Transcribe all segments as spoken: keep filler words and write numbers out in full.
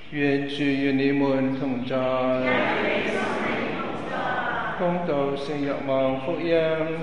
願主與你們同在。恭讀聖若望福音。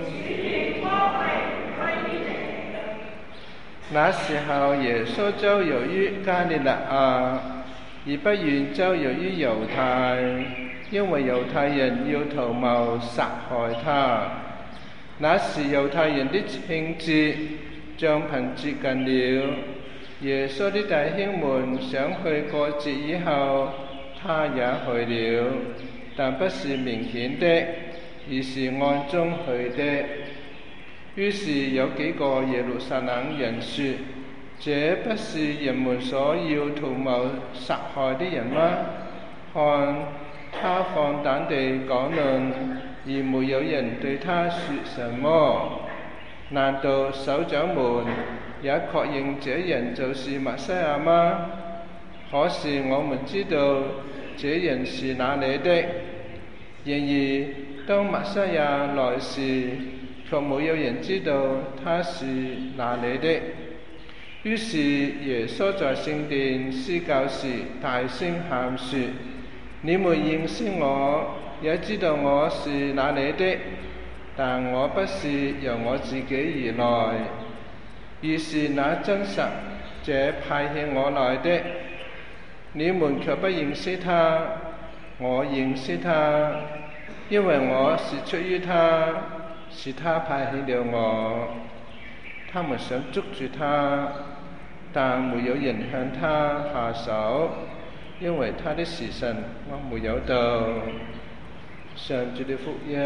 那時候，耶穌周遊於加利肋亞，而不願周遊於猶太，因為猶太人要圖謀殺害他。那時猶太人的慶節將近接近了，耶穌的弟兄們想去過節以後，他也去了，但不是明顯的，而是暗中去的。於是有幾個耶路撒冷人說：這不是人們所要圖謀殺害的人嗎？看，他放膽地講論，而沒有人對他說什麼。難道首長們也確認這人就是默西亞嗎？可是我們知道這人是哪裏的。然而當默西亞來時，卻沒有人知道他是哪裏的。於是耶穌在聖殿施教時大聲喊說：你們認識我，也知道我是哪裏的，但我不是由我自己而來，而是那真實這派遣我來的。你們卻不認識他，我認識他，因為我是出於他，是他派遣了我。他們想捉住他，但沒有人向他下手，因為他的時辰還沒有到。上主的福音。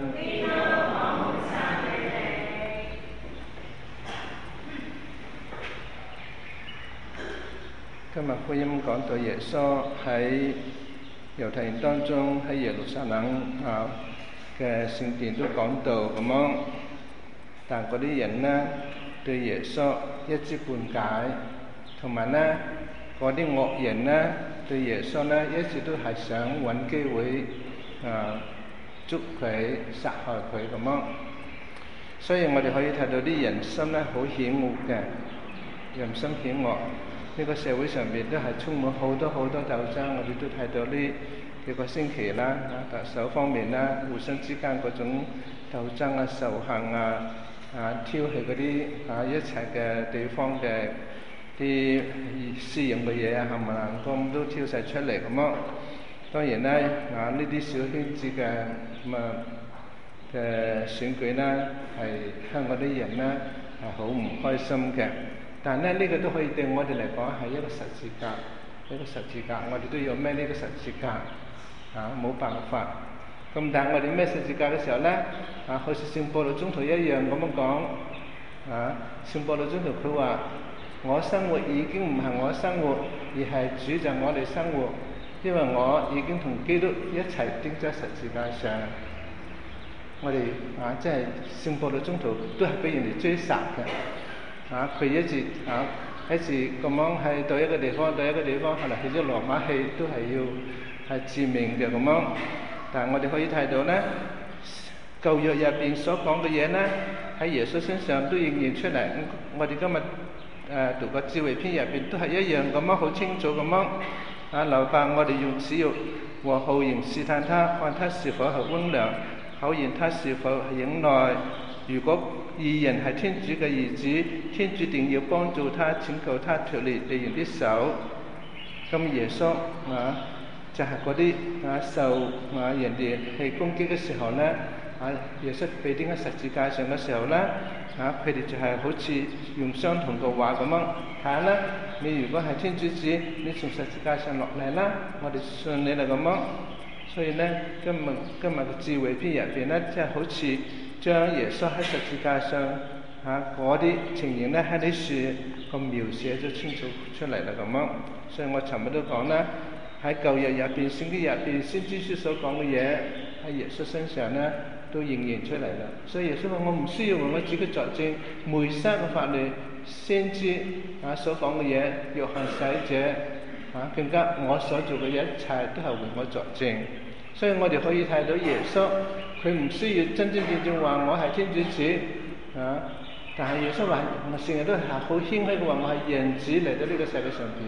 今日福音講到耶穌喺猶太人當中，喺耶路撒冷啊嘅聖殿都講道咁樣，但嗰啲人呢對耶穌一知半解，同埋呢嗰啲惡人呢對耶穌呢一直都係想揾機會啊捉佢、殺害佢咁樣。所以我哋可以睇到啲人心呢好險惡嘅，人心險惡。呢個社會上邊都係充滿好多好多鬥爭，我哋都睇到呢幾個星期啦，啊特首方面啦，互相之間嗰種鬥爭啊、仇恨啊、啊挑起嗰啲啊一切嘅地方嘅啲私隱嘅嘢啊，冚唪唥咁都挑晒出嚟咁樣。當然咧，啊呢啲小圈子嘅咁啊嘅選舉咧，係香港啲人咧係好唔開心嘅。但係咧，呢、這個都可以對我哋嚟講係一個十字架，一個十字架，我哋都要孭呢個十字架，啊冇辦法。咁但係我哋孭十字架嘅時候咧，啊好似聖保祿宗徒一樣咁樣講，啊聖保祿宗徒佢話：我生活已經唔係我生活，而係主就我哋生活，因為我已經同基督一齊釘咗十字架上。我哋啊即係聖保祿宗徒都係俾人哋追殺嘅。啊！佢一直啊一直咁樣喺到一個地方，到一個地方，後來去咗羅馬去，都係要係致命嘅咁樣。但係我哋可以睇到咧，舊約入邊所講嘅嘢咧，喺耶穌身上都應驗出嚟。我哋今日誒、呃、讀個智慧篇入邊都係一樣咁樣，好清楚咁樣。啊，留白我哋用恥辱和酷刑試探他，看他是否係溫良，考驗他是否係忍耐。如果義人係天主嘅兒子，天主定要幫助他，拯救他脫離敵人的手。咁耶穌啊，就係嗰啲啊受啊人哋去攻擊嘅時候咧，啊耶穌被釘喺十字架上嘅時候咧，啊佢哋就係好似用相同嘅話咁樣，睇下啦，你如果係天主子，你從十字架上落嚟啦，我哋信你啦咁樣。所以咧，今日今日嘅智慧篇入邊咧，即係好似將耶穌喺十字架上嚇嗰啲情形咧喺啲書咁描寫咗清楚出嚟啦咁樣。所以我尋日都講啦，喺舊約入邊、聖經入邊、先知書所講嘅嘢喺耶穌身上咧都應驗出嚟啦。所以耶穌話：我唔需要為我自己作證，梅瑟嘅法律、先知啊所講嘅嘢，約翰洗者啊更加我所做嘅嘢一切都係為我作證。所以我哋可以睇到耶穌，佢唔需要真真正正話我係天主子啊，但係耶穌話我成日都係好謙虛嘅話，我係人子嚟到呢個世界上邊，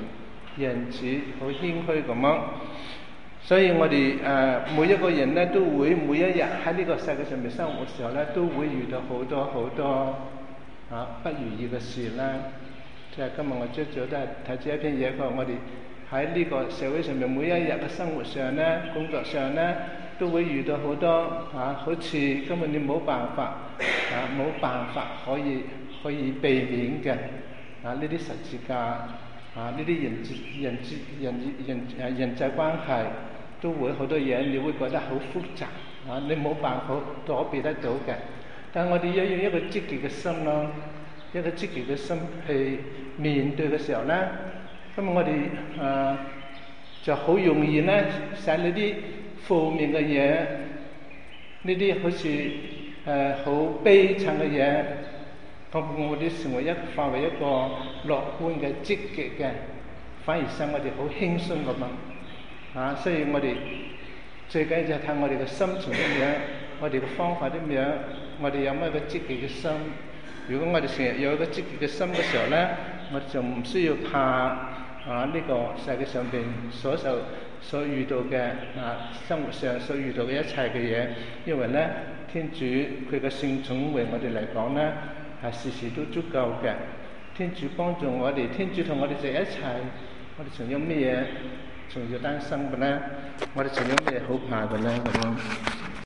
仁慈、好謙虛咁樣。所以我哋誒、呃、每一個人咧都會每一日喺呢個世界上面生活嘅時候咧，都會遇到好多好多啊不如意嘅事啦。即係今日我朝早都係睇住一篇嘢，佢話我哋喺呢個社會上面每一日嘅生活上咧、工作上咧，都會遇到好多啊，好似根本你冇辦法啊，冇辦法可以可以避免嘅啊呢啲十字架啊，呢啲人際人際人人誒人際關係。都會好多嘢，你會覺得好複雜啊！你冇辦法躲避得到嘅。但係我哋要用一個積極嘅心咯，一個積極嘅心去面對嘅時候咧，咁我哋誒、呃、就好容易咧，使呢啲負面嘅嘢，呢啲好似誒好悲慘嘅嘢，咁我哋成為一化為一個樂觀嘅、積極嘅，反而使我哋好輕鬆咁啊！啊，所以我哋最緊要就係睇我哋嘅心情點樣，我哋嘅方法點樣，我哋有咩個積極嘅心。如果我哋成日有一個積極嘅心嘅時候咧，我哋就唔需要怕啊呢、這個世界上邊所受所遇到嘅啊生活上所遇到嘅一切嘅嘢，因為咧天主佢嘅聖寵為我哋嚟講咧係時時都足夠嘅。天主幫助我哋，天主同我哋在一齊，我哋仲有咩嘢？仲要擔心嘅咧，我哋仲有咩好怕嘅咧咁樣？